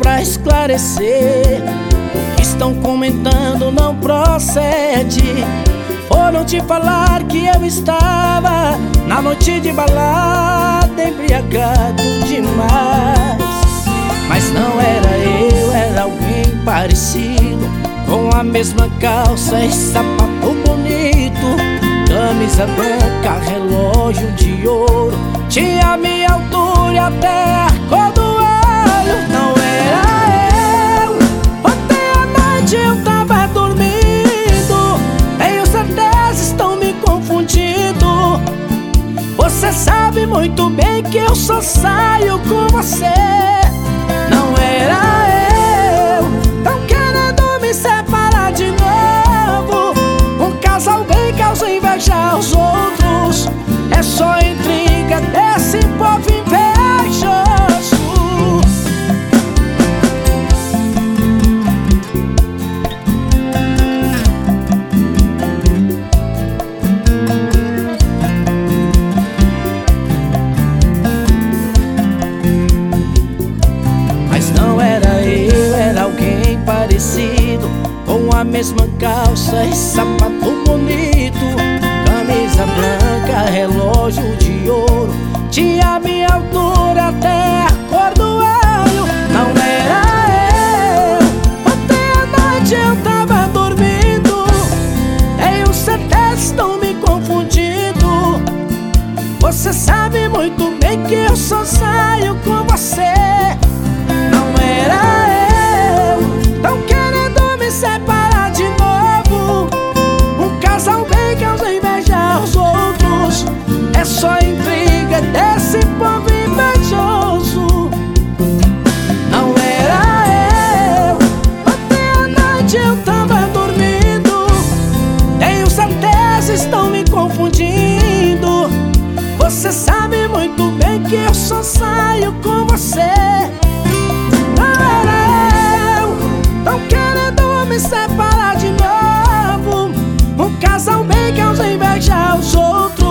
pra esclarecer. O que estão comentando não procede. Foram te falar que eu estava na noite de balada, embriagado demais. Mas não era eu, era alguém parecido, com a mesma calça e sapato bonito, camisa branca, relógio de ouro, tinha minha altura e até a cor do olho. Não era eu, ontem à noite eu tava dormindo, tenho certeza estão me confundindo. Você sabe muito bem que eu só saio com você. Não era eu, tão querendo me separar de novo. Um casal bem causa inveja aos outros. É só intriga desse povo invejoso. Mas não era eu, era alguém parecido, com a mesma calça e sapato bonito, camisa branca, relógio de ouro, tinha minha altura até a cor do olho. Não era eu, ontem à noite eu tava dormindo, tenho certeza estão me confundindo. Você sabe muito bem que eu só saio com você. Não era eu, tão querendo me separar de novo. Um casal bem causa inveja aos outros. É só intriga desse povo invejoso. Não era eu, ontem à noite eu tava dormindo, tenho certeza estão me confundindo. Você sabe muito bem que eu só saio com você. Não era eu, tão querendo me separar de novo. Um casal bem causa inveja aos outros.